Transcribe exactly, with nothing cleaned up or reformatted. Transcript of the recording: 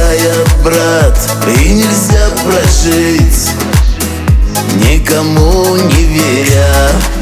чужая, брат, и нельзя прожить, никому не веря.